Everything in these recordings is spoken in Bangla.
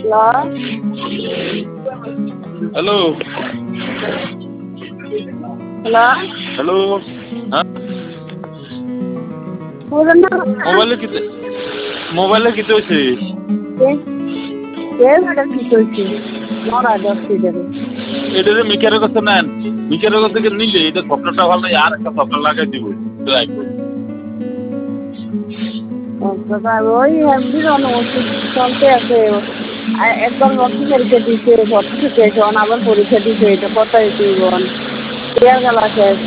হ্যালো হ্যালো হ্যালো হ্যাঁ মোবাইলে কিতে হয়েছে এটা মিকারের কাছে নেন মিকারের কাছে নিলে এটা সফটওয়্যারটা ভালো নাই আর একটা সফটওয়্যার লাগাই দিব ওই এমনি ওষুধ চলতে আছে একবার ভর্তি পরীক্ষা দিচ্ছে ভর্তি থেকে এখন আবার পরীক্ষা দিচ্ছে এটা কত বোন ক্লিয়ার গেল শেষ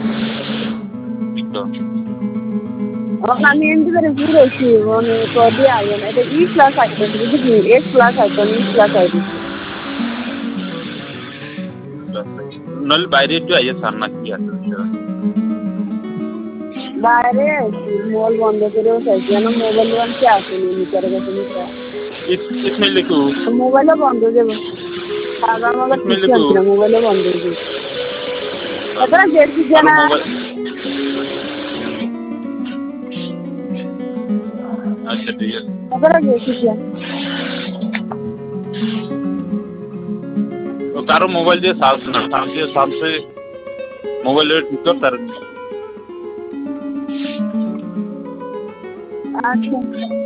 আমি এমনি করে ঘুরেছি মানে কদি আইন এটা ই ক্লাস আইতেন বুঝলি এস ক্লাস আইতেন ই ক্লাস আইতেন নইলে বাইরে একটু আইয়া সার না কি আছে বাইরে মল বন্ধ করেও চাইছি কেন মোবাইল বানতে আসেনি মিটারে গেছে মিটার इसमें लिखो মোবাইলও বন্ধ দেবো আমার মতো কিছু আনছি না মোবাইলও বন্ধ দেবো এবার দেখছি যে না अच्छा ठीक है এবার দেখছি तो तारो मोबाइल দিয়ে साल से मोबाइल ठीक कर तार আচ্ছা